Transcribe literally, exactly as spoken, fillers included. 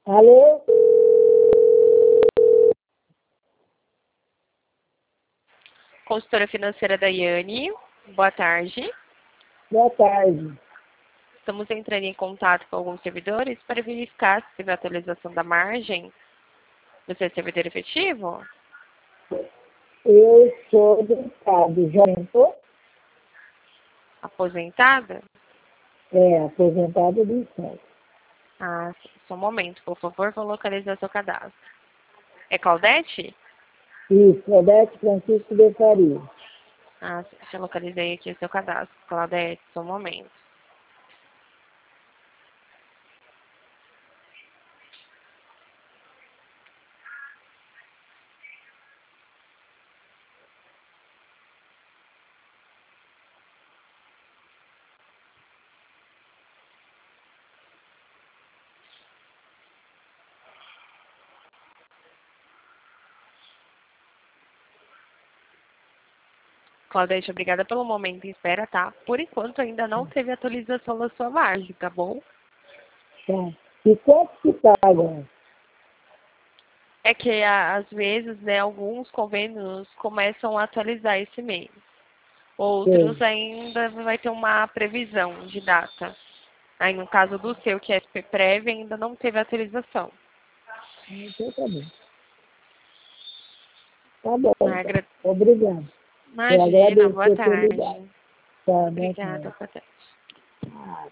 Alô? Consultora financeira Daiane, boa tarde. Boa tarde. Estamos entrando em contato com alguns servidores para verificar se teve atualização da margem. Você é servidor efetivo? Eu sou do Estado. Já entrou? Aposentada? É, aposentada do Estado. Ah, sim. Só um momento, por favor, vou localizar seu cadastro. É Claudete? Isso, Odete Francisco de Faria. Ah, sim. Já localizei aqui o seu cadastro. Claudete, só um momento. Claudete, obrigada pelo momento em espera, tá? Por enquanto ainda não teve atualização da sua margem, tá bom? Tá. E quanto que está agora? É que a- às vezes, né, alguns convênios começam a atualizar esse mês. Outros Sei. ainda vai ter uma previsão de data. Aí no caso do seu, que é prévio, ainda não teve atualização. Então tá bom. Tá bom, então. Agra- Obrigado. Eu Imagina, agradeço boa por ter ligado. tarde. Tá, boa Obrigada, tarde. boa tarde. Ah,